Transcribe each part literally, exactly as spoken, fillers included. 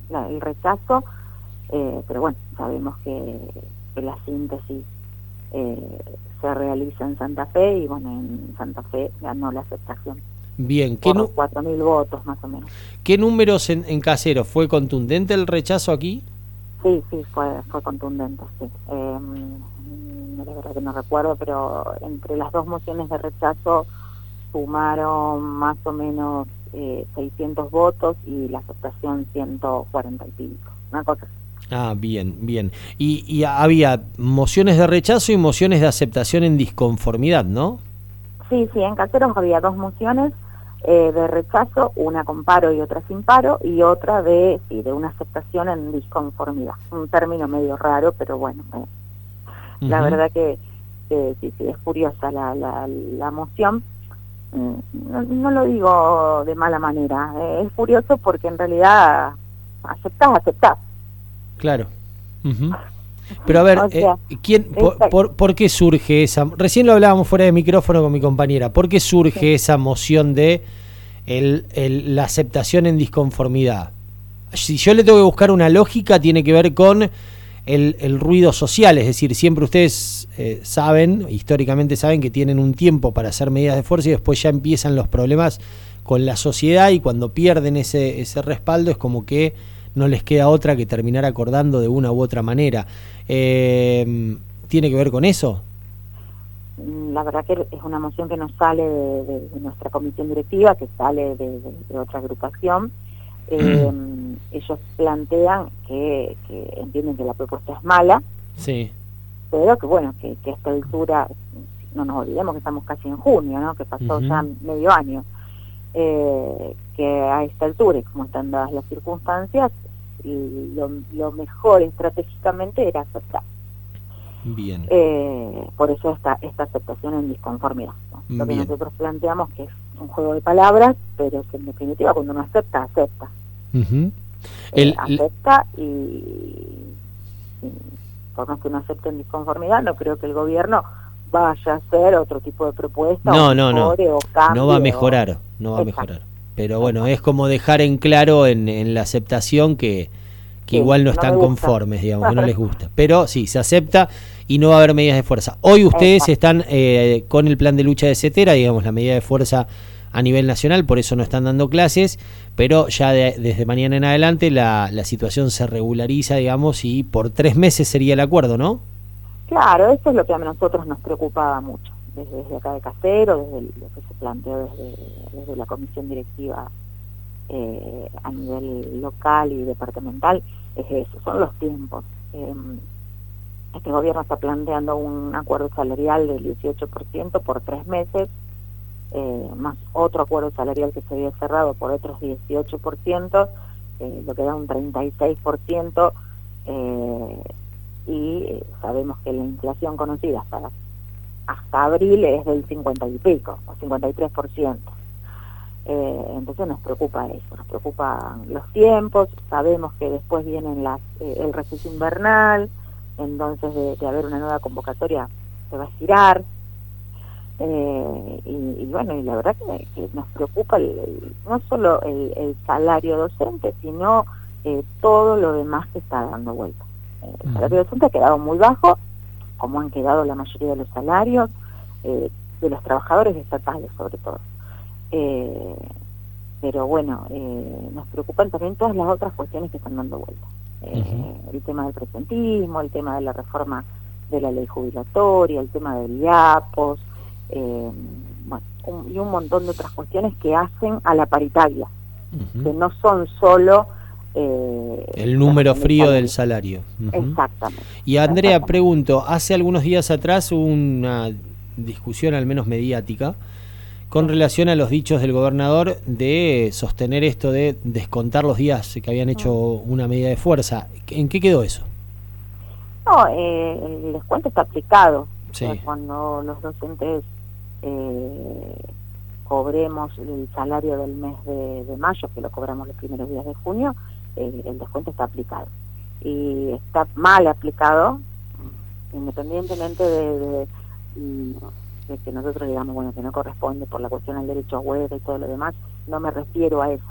la, el rechazo, eh, pero bueno, sabemos que, que la síntesis eh, se realiza en Santa Fe y bueno, en Santa Fe ganó la aceptación. Bien, ¿qué, Por nu cuatro mil votos más o menos. ¿qué números en, en Caseros? ¿Fue contundente el rechazo aquí? Sí, sí, fue, fue contundente, sí. Eh, la verdad que no recuerdo, pero entre las dos mociones de rechazo sumaron más o menos eh, seiscientos votos y la aceptación ciento cuarenta y pico, una cosa así. Ah, bien, bien. Y, y había mociones de rechazo y mociones de aceptación en disconformidad, ¿no? Sí, sí, en Caseros había dos mociones eh, de rechazo, una con paro y otra sin paro, y otra de, sí, de una aceptación en disconformidad. Un término medio raro, pero bueno, eh, uh-huh. La verdad que, que sí, sí, es curiosa la, la, la moción. No, no lo digo de mala manera, eh, es curioso porque en realidad aceptás, aceptás. Claro. Uh-huh. Pero a ver, o sea, eh, ¿quién, por, por, ¿por qué surge esa? Recién lo hablábamos fuera de micrófono con mi compañera. ¿Por qué surge sí. esa moción de el, el, la aceptación en disconformidad? Si yo le tengo que buscar una lógica, tiene que ver con el, el ruido social. Es decir, siempre ustedes eh, saben, históricamente saben que tienen un tiempo para hacer medidas de fuerza y después ya empiezan los problemas con la sociedad, y cuando pierden ese, ese respaldo es como que no les queda otra que terminar acordando de una u otra manera. Eh, ¿Tiene que ver con eso? La verdad que es una moción que no sale de, de, de nuestra comisión directiva, que sale de, de, de otra agrupación. Eh, ellos plantean que, que entienden que la propuesta es mala, sí, pero que bueno, que, que a esta altura, no nos olvidemos que estamos casi en junio, ¿no? Que pasó uh-huh. ya medio año, eh, que a esta altura, y como están dadas las circunstancias, y lo, lo mejor estratégicamente era aceptar. Bien. Eh, por eso esta, esta aceptación en disconformidad, ¿no? Lo que nosotros planteamos que es un juego de palabras, pero que en definitiva cuando uno acepta, acepta. Uh-huh. El, eh, acepta y, y por más que uno acepte en disconformidad, no creo que el gobierno vaya a hacer otro tipo de propuesta. No, o no, no. O cambie, no va a mejorar, o... no va Exacto. a mejorar. Pero bueno, Exacto. es como dejar en claro en, en la aceptación que, que sí, igual no están no conformes, digamos, que no les gusta. Pero sí, se acepta y no va a haber medidas de fuerza. Hoy ustedes Exacto. están eh, con el plan de lucha de CETERA, digamos, la medida de fuerza a nivel nacional, por eso no están dando clases, pero ya de, desde mañana en adelante la, la situación se regulariza, digamos, y por tres meses sería el acuerdo, ¿no? Claro, eso es lo que a nosotros nos preocupaba mucho, desde, desde acá de Casero, desde el, lo que se planteó desde, desde la comisión directiva eh, a nivel local y departamental, es eso, son los tiempos. Eh, este gobierno está planteando un acuerdo salarial del dieciocho por ciento por tres meses, Eh, más otro acuerdo salarial que se había cerrado por otros dieciocho por ciento, eh, lo que da un treinta y seis por ciento, eh, y eh, sabemos que la inflación conocida hasta, hasta abril es del cincuenta y pico, o cincuenta y tres por ciento. Eh, entonces nos preocupa eso, nos preocupan los tiempos, sabemos que después vienen las, eh, el receso invernal, entonces de, de haber una nueva convocatoria se va a estirar. Eh, y, y bueno, y la verdad que, que nos preocupa el, el, no solo el, el salario docente, sino eh, todo lo demás que está dando vuelta. Eh, el salario docente ha quedado muy bajo, como han quedado la mayoría de los salarios, eh, de los trabajadores estatales sobre todo. Eh, pero bueno, eh, nos preocupan también todas las otras cuestiones que están dando vuelta. Eh, uh-huh. El tema del presentismo, el tema de la reforma de la ley jubilatoria, el tema del I A P O S, Eh, bueno, un, y un montón de otras cuestiones que hacen a la paritaria, uh-huh. que no son solo eh, el número frío del salario. Uh-huh. Exactamente. Y Andrea, Exactamente. pregunto, hace algunos días atrás hubo una discusión al menos mediática con sí. relación a los dichos del gobernador de sostener esto de descontar los días que habían hecho uh-huh. una medida de fuerza. ¿En qué quedó eso? No, eh, el descuento está aplicado. Sí. O sea, cuando los docentes eh, cobremos el salario del mes de, de mayo, que lo cobramos los primeros días de junio, eh, el descuento está aplicado. Y está mal aplicado, independientemente de, de, de que nosotros digamos, bueno, que no corresponde por la cuestión del derecho a huelga y todo lo demás, no me refiero a eso,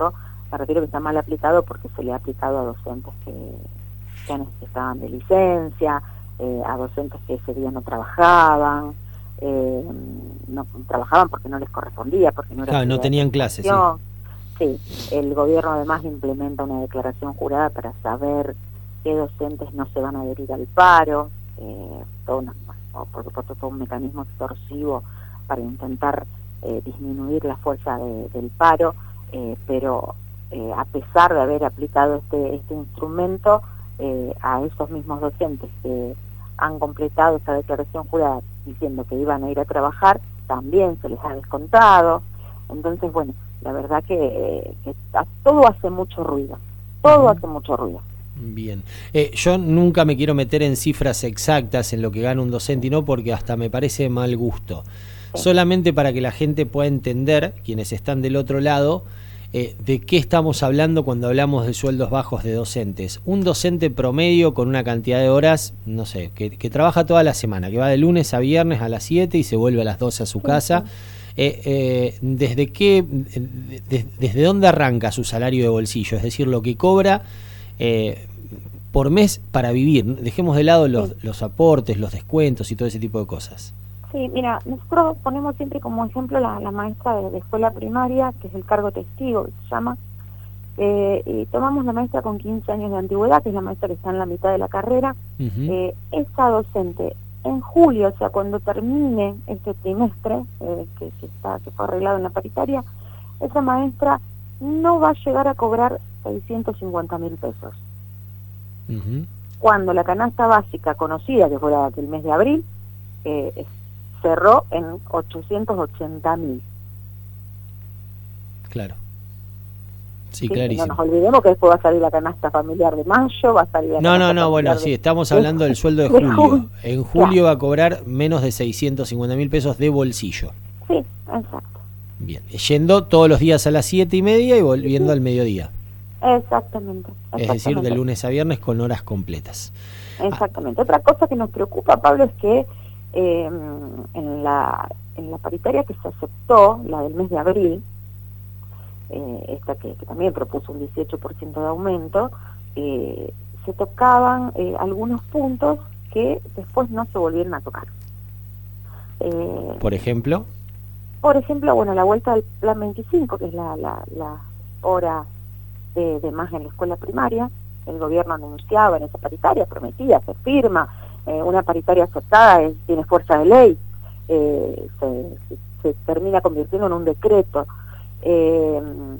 me refiero que está mal aplicado porque se le ha aplicado a docentes que, que han- que estaban de licencia, eh, a docentes que ese día no trabajaban, eh, no trabajaban porque no les correspondía, porque no era Claro, su no día de tenían clases, sí. prestación. Sí, el gobierno además implementa una declaración jurada para saber qué docentes no se van a adherir al paro, eh, todo una, o por supuesto todo un mecanismo extorsivo para intentar eh, disminuir la fuerza de, del paro, eh, pero eh, a pesar de haber aplicado este, este instrumento, eh, a esos mismos docentes que han completado esa declaración jurada diciendo que iban a ir a trabajar, también se les ha descontado. Entonces, bueno, la verdad que, que todo hace mucho ruido, todo uh-huh. hace mucho ruido. Bien, eh, yo nunca me quiero meter en cifras exactas en lo que gana un docente y no, porque hasta me parece mal gusto. Sí. Solamente para que la gente pueda entender, quienes están del otro lado, eh, de qué estamos hablando cuando hablamos de sueldos bajos de docentes. Un docente promedio con una cantidad de horas, no sé, que, que trabaja toda la semana, que va de lunes a viernes a las siete y se vuelve a las doce a su sí, casa. Sí. Eh, eh, ¿desde qué, de, desde dónde arranca su salario de bolsillo? Es decir, lo que cobra eh, por mes para vivir. Dejemos de lado los, sí. los aportes, los descuentos y todo ese tipo de cosas. Sí, mira, nosotros ponemos siempre como ejemplo la, la maestra de, de escuela primaria, que es el cargo testigo, que se llama, eh, y tomamos la maestra con quince años de antigüedad, que es la maestra que está en la mitad de la carrera. Uh-huh. eh, esa docente en julio, o sea, cuando termine este trimestre eh, que, que, está, que fue arreglado en la paritaria, esa maestra no va a llegar a cobrar seiscientos cincuenta mil pesos. Uh-huh. Cuando la canasta básica conocida, que fue la del mes de abril, eh, cerró en ochocientos ochenta mil. Claro. Sí, sí, clarísimo. No nos olvidemos que después va a salir la canasta familiar de mayo, va a salir la No, no, no, bueno, de... sí, estamos hablando del sueldo de julio. De julio. En julio claro. va a cobrar menos de seiscientos cincuenta mil pesos de bolsillo. Sí, exacto. Bien, yendo todos los días a las siete y media y volviendo sí. al mediodía. Exactamente, exactamente. Es decir, de lunes a viernes con horas completas. Exactamente. Ah. Otra cosa que nos preocupa, Pablo, es que eh, en la en la paritaria que se aceptó, la del mes de abril, eh, esta que, que también propuso un dieciocho por ciento de aumento, eh, se tocaban eh, algunos puntos que después no se volvieron a tocar. Eh, ¿Por ejemplo? Por ejemplo, bueno, la vuelta del plan veinticinco, que es la, la, la hora de, de más en la escuela primaria, el gobierno anunciaba en esa paritaria, prometía, se firma, eh, una paritaria aceptada es, tiene fuerza de ley, eh, se, se, se termina convirtiendo en un decreto. Eh,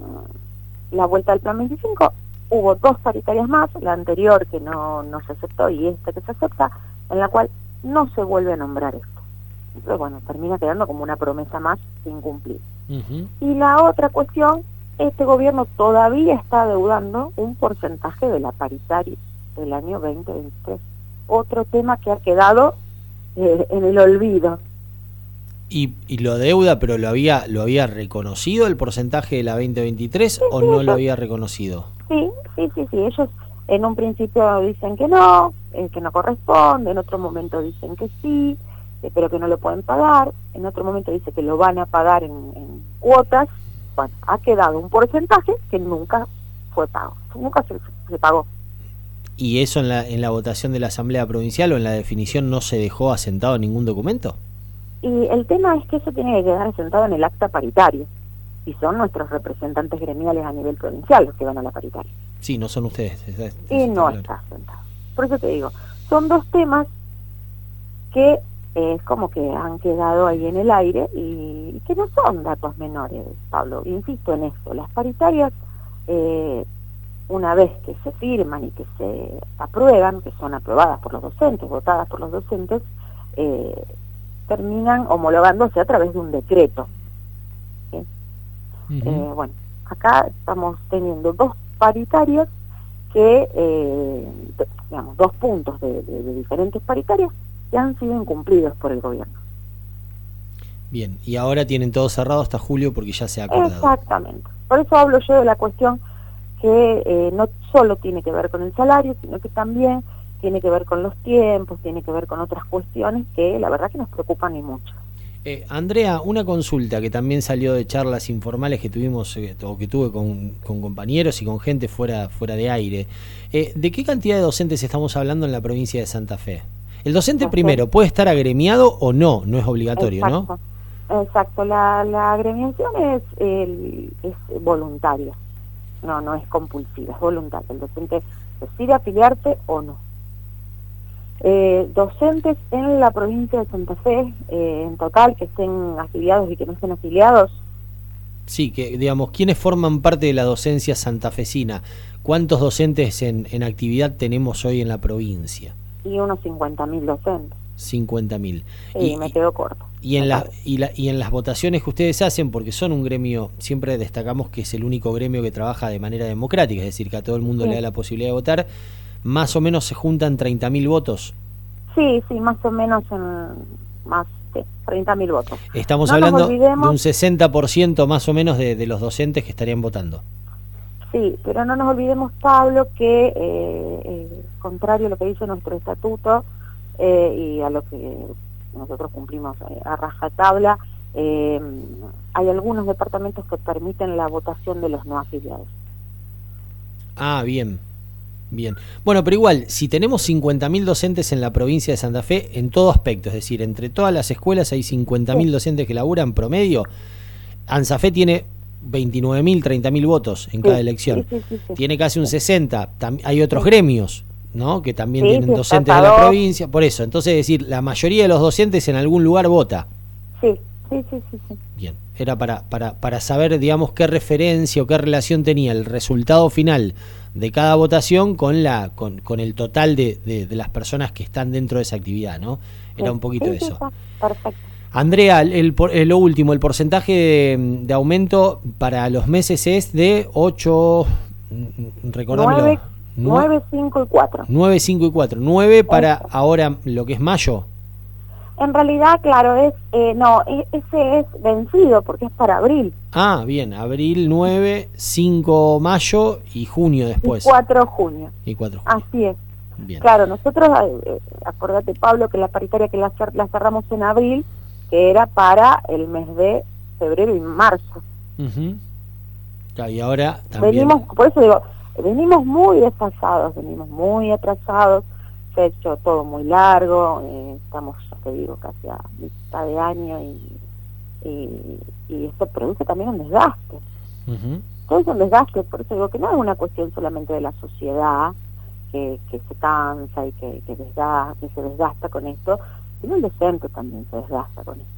la vuelta del plan veinticinco, hubo dos paritarias más, la anterior que no, no se aceptó y esta que se acepta, en la cual no se vuelve a nombrar esto. Entonces, bueno, termina quedando como una promesa más sin cumplir. Uh-huh. Y la otra cuestión, este gobierno todavía está adeudando un porcentaje de la paritaria del año veinte veintitrés. Otro tema que ha quedado eh, en el olvido. Y, y lo deuda, pero lo había lo había reconocido el porcentaje de la veinte veintitrés sí, o sí, no ellos, lo había reconocido. Sí, sí, sí, sí. Ellos en un principio dicen que no, eh, que no corresponde, en otro momento dicen que sí, eh, pero que no lo pueden pagar, en otro momento dice que lo van a pagar en, en cuotas. Bueno, ha quedado un porcentaje que nunca fue pago, nunca se, se pagó. ¿Y eso en la en la votación de la Asamblea Provincial o en la definición no se dejó asentado en ningún documento? Y el tema es que eso tiene que quedar asentado en el acta paritaria, y son nuestros representantes gremiales a nivel provincial los que van a la paritaria. Sí, no son ustedes. Es, es, y es no claro. está asentado. Por eso te digo, son dos temas que es eh, como que han quedado ahí en el aire y que no son datos menores, Pablo. Insisto en eso, las paritarias, eh, una vez que se firman y que se aprueban, que son aprobadas por los docentes, votadas por los docentes, eh, terminan homologándose a través de un decreto. ¿Sí? Uh-huh. eh, bueno, acá estamos teniendo dos paritarias que, eh, digamos, dos puntos de, de, de diferentes paritarias que han sido incumplidos por el gobierno. Bien, y ahora tienen todo cerrado hasta julio porque ya se ha acordado. Exactamente. Por eso hablo yo de la cuestión que eh, no solo tiene que ver con el salario, sino que también tiene que ver con los tiempos, tiene que ver con otras cuestiones que la verdad que nos preocupan y mucho. Eh, Andrea, una consulta que también salió de charlas informales que tuvimos eh, o que tuve con, con compañeros y con gente fuera, fuera de aire. Eh, ¿De qué cantidad de docentes estamos hablando en la provincia de Santa Fe? El docente Exacto. primero, ¿puede estar agremiado o no? No es obligatorio, Exacto. ¿no? Exacto, la, la agremiación es, el, es voluntaria, no, no es compulsiva, es voluntaria. El docente decide afiliarse o no. Eh, docentes en la provincia de Santa Fe, eh, en total, que estén afiliados y que no estén afiliados. Sí, que digamos, ¿quiénes forman parte de la docencia santafesina? ¿Cuántos docentes en, en actividad tenemos hoy en la provincia? Y unos cincuenta mil docentes. cincuenta mil. Sí, y, me quedo corto. Y en, la, y, la, y en las votaciones que ustedes hacen, porque son un gremio, siempre destacamos que es el único gremio que trabaja de manera democrática, es decir, que a todo el mundo sí. le da la posibilidad de votar, más o menos se juntan treinta mil votos. Sí, sí, más o menos en más sí, treinta mil votos. Estamos no hablando olvidemos... de un sesenta por ciento más o menos de, de los docentes que estarían votando. Sí, pero no nos olvidemos, Pablo, que eh, eh, contrario a lo que dice nuestro estatuto eh, y a lo que nosotros cumplimos eh, a rajatabla, eh, hay algunos departamentos que permiten la votación de los no afiliados. Ah, bien. Bien. Bueno, pero igual, si tenemos cincuenta mil docentes en la provincia de Santa Fe, en todo aspecto, es decir, entre todas las escuelas hay cincuenta mil sí. docentes que laburan promedio, ANSAFE tiene veintinueve mil, treinta mil votos en sí, cada elección. Sí, sí, sí, sí. Tiene casi un sesenta. Tam hay otros sí. gremios, ¿no? Que también sí, tienen sí, docentes de la provincia. Por eso, entonces, es decir, la mayoría de los docentes en algún lugar vota. Sí, sí, sí, sí. sí. Bien. Era para, para, para saber, digamos, qué referencia o qué relación tenía el resultado final de cada votación con la con, con el total de, de, de las personas que están dentro de esa actividad, ¿no? Era sí, un poquito sí, eso. Sí, perfecto. Andrea, el, el, el, lo último, el porcentaje de, de aumento para los meses es de ocho, recordámelo. nueve, cinco y cuatro. nueve, cinco y cuatro. nueve para eso. Ahora lo que es mayo. En realidad, claro, es eh, no, ese es vencido porque es para abril. Ah, bien, abril nueve, cinco mayo y junio después. Y cuatro junio. Y cuatro junio. Así es. Bien. Claro, nosotros, eh, acordate Pablo, que la paritaria que la, la cerramos en abril, que era para el mes de febrero y marzo. Uh-huh. Claro, y ahora también... Venimos, por eso digo, venimos muy desfasados, venimos muy atrasados, se ha hecho todo muy largo, eh, estamos, te digo, casi a mitad de año y, y, y esto produce también un desgaste. Uh-huh. Todo es un desgaste, por eso digo que no es una cuestión solamente de la sociedad que, que se cansa y que, que, desgasta, que se desgasta con esto, sino el docente también se desgasta con esto.